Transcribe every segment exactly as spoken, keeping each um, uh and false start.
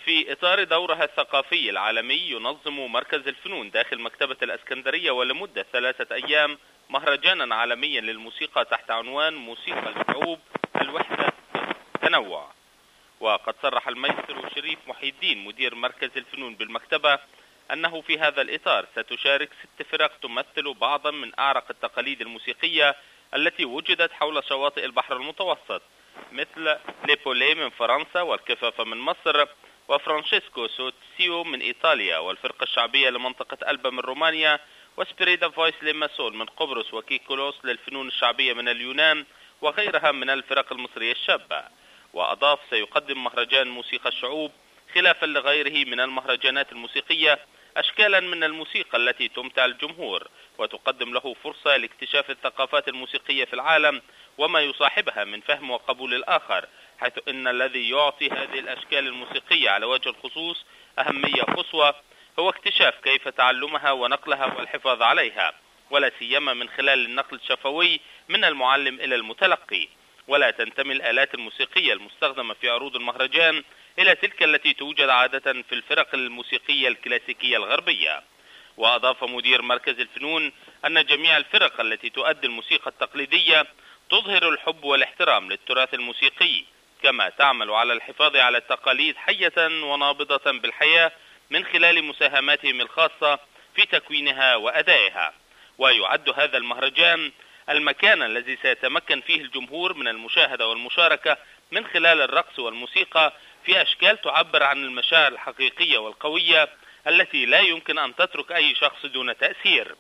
في إطار دورها الثقافي العالمي ينظم مركز الفنون داخل مكتبة الإسكندرية ولمدة ثلاثة أيام مهرجانا عالميا للموسيقى تحت عنوان موسيقى الشعوب الوحدة التنوع. وقد صرح المايسترو شريف محي الدين مدير مركز الفنون بالمكتبة أنه في هذا الإطار ستشارك ست فرق تمثل بعضا من أعرق التقاليد الموسيقية التي وجدت حول شواطئ البحر المتوسط، مثل ليبولي من فرنسا والكفافة من مصر وفرانشيسكو سوتسيو من إيطاليا والفرقة الشعبية لمنطقة ألبا من رومانيا وسبريدا فويس ليماسول من قبرص وكيكولوس للفنون الشعبية من اليونان وغيرها من الفرق المصرية الشابة. وأضاف سيقدم مهرجان موسيقى الشعوب خلافا لغيره من المهرجانات الموسيقية أشكالا من الموسيقى التي تمتع الجمهور وتقدم له فرصة لاكتشاف الثقافات الموسيقية في العالم وما يصاحبها من فهم وقبول الآخر، حيث أن الذي يعطي هذه الأشكال الموسيقية على وجه الخصوص أهمية قصوى هو اكتشاف كيف تعلمها ونقلها والحفاظ عليها، ولا سيما من خلال النقل الشفوي من المعلم إلى المتلقي. ولا تنتمي الآلات الموسيقية المستخدمة في عروض المهرجان إلى تلك التي توجد عادة في الفرق الموسيقية الكلاسيكية الغربية. وأضاف مدير مركز الفنون أن جميع الفرق التي تؤدي الموسيقى التقليدية تظهر الحب والاحترام للتراث الموسيقي، كما تعمل على الحفاظ على التقاليد حية ونابضة بالحياة من خلال مساهماتهم الخاصة في تكوينها وأدائها. ويعد هذا المهرجان المكان الذي سيتمكن فيه الجمهور من المشاهدة والمشاركة من خلال الرقص والموسيقى في أشكال تعبر عن المشاعر الحقيقية والقوية التي لا يمكن أن تترك أي شخص دون تأثير.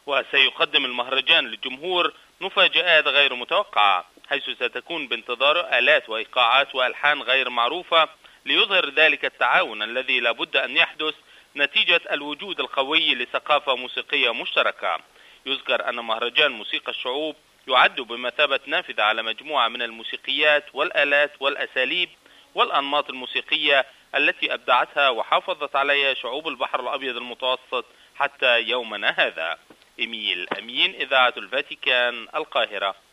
وسيقدم المهرجان للجمهور مفاجآت غير متوقعة، حيث ستكون بانتظار آلات وإيقاعات وألحان غير معروفة ليظهر ذلك التعاون الذي لابد أن يحدث نتيجة الوجود القوي لثقافة موسيقية مشتركة. يذكر أن مهرجان موسيقى الشعوب يعد بمثابة نافذة على مجموعة من الموسيقيات والآلات والأساليب والأنماط الموسيقية التي أبدعتها وحافظت عليها شعوب البحر الأبيض المتوسط حتى يومنا هذا. إيميل أمين، إذاعة الفاتيكان، القاهرة.